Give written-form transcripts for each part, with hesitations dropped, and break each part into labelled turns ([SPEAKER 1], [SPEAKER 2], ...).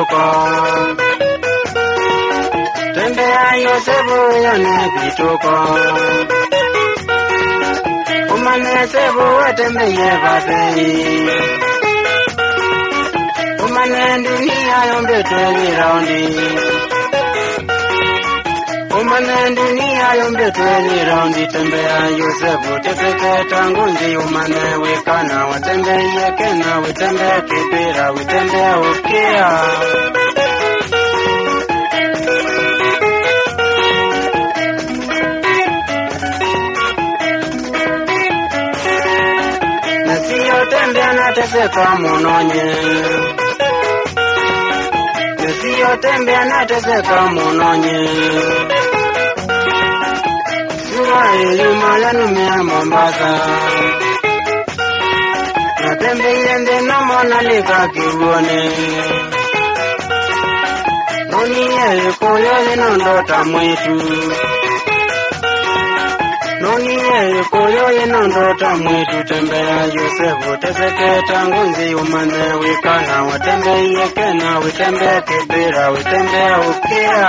[SPEAKER 1] vituko. Tembea Yosefu yone vituko. Umane sebu watembeye vazei. Umane dunia yombe tueli raundi. Umane dunia yombe tueli raundi. Tembea Yosefu teseke tangunzi. Umane wekana watembeye kena. Witembea kipira witembea ukia. Tembea na teseka munonye. Nesiyo tembea na teseka munonye. Surai yumala numea Mombasa. Na tembe yende na mona lika kibuone. Noni ye koyo nondota mwetu. Noni ye koyo nondota mwetu. Tembea Yosefu teseke tangunzi. Umane wikana watembeye kena. Witembea kibira witembea ukia.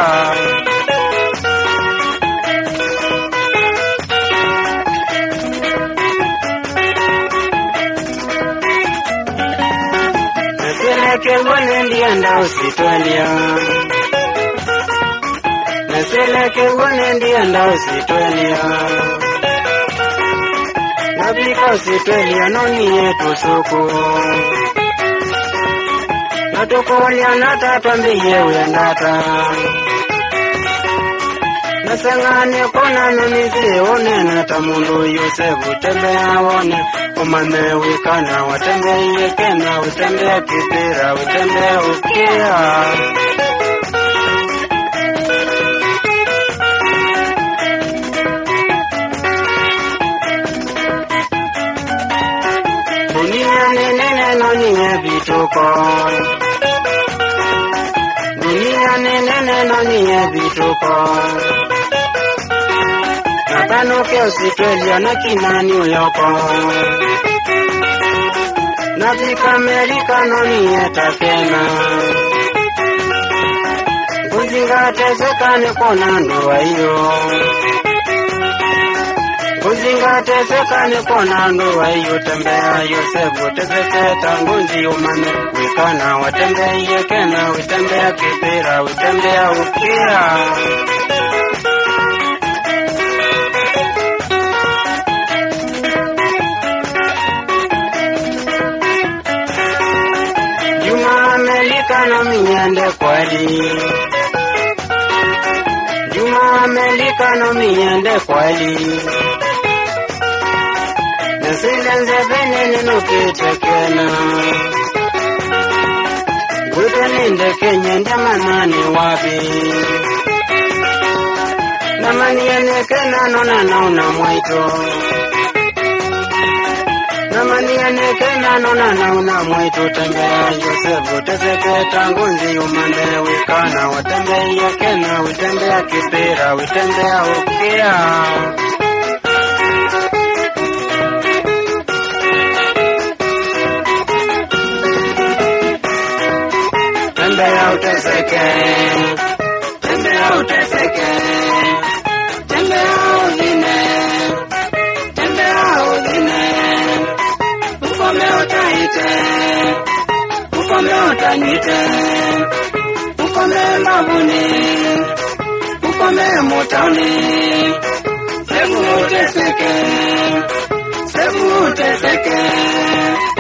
[SPEAKER 1] Naseleke wone ndienda usitwelia. Naseleke wone ndienda usitwelia. Nabika usitwelia noni yetu suku. Natukulia natatwambiye uyandata. Nasangane kona namizi one natamundu Yosefu tembea wone. Umane wikana watembeye kena. Witembea kipira witembea ukia. Dunia nene nonye vituko. Dunia nene nonye vituko. Natanuke usitwelia na kinani uyoko. Nafika Amerika nonye takena. Kuzinga tesekane kona ndoa iyo. Kuzinga tesekane kona ndoa iyo. Tembea Yosefu teseke tangunzi. Umane wikana watembeye kena. Witembea kipira witembea ukia. Juma Amerika no miende kweli. Juma Amerika no miende kweli. Nasilenze venene nukitekena. Guteninde kenye ndamanani wapi. Namani yanekena nona nauna mwaito. Namani yanekena nona nauna mwaito. Tembea Yosefu teseke tangunzi. Umane wikana watembeye kena. Witembea kipira witembea ukia. Tembea uteseke. Tembea uteseke. Tembea udine. Tembea udine. Ukome utaite. Ukome utanyite. Ukome mabuni. Ukome mutani. Sebu uteseke. Sebu uteseke.